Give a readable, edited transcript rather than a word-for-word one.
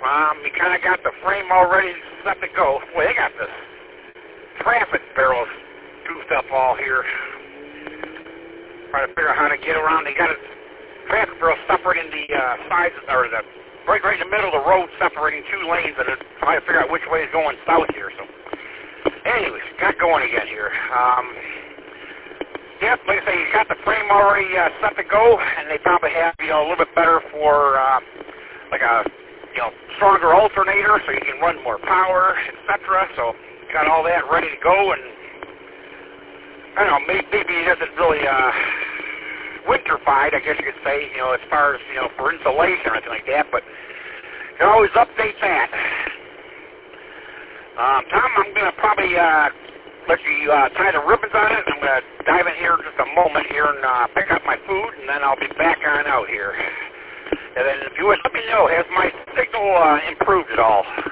We kind of got the frame already set to go. Boy, they got this traffic barrels goofed up all here. Trying to figure out how to get around. They got a traffic barrel separating the sides, or the right in the middle of the road, separating two lanes, and it's trying to figure out which way is going south here. So, anyways, got going again here. Yep, like I say, you got the frame already set to go, and they probably have, a little bit better for, like a, stronger alternator, so you can run more power, etc. So, got all that ready to go, and, I don't know, maybe it isn't really, winterified, I guess you could say, as far as, for insulation or anything like that, but you can always update that. Tom, I'm going to probably, let you tie the ribbons on it. I'm going to dive in here in just a moment here and pick up my food, and then I'll be back on out here. And then if you would let me know, has my signal improved at all?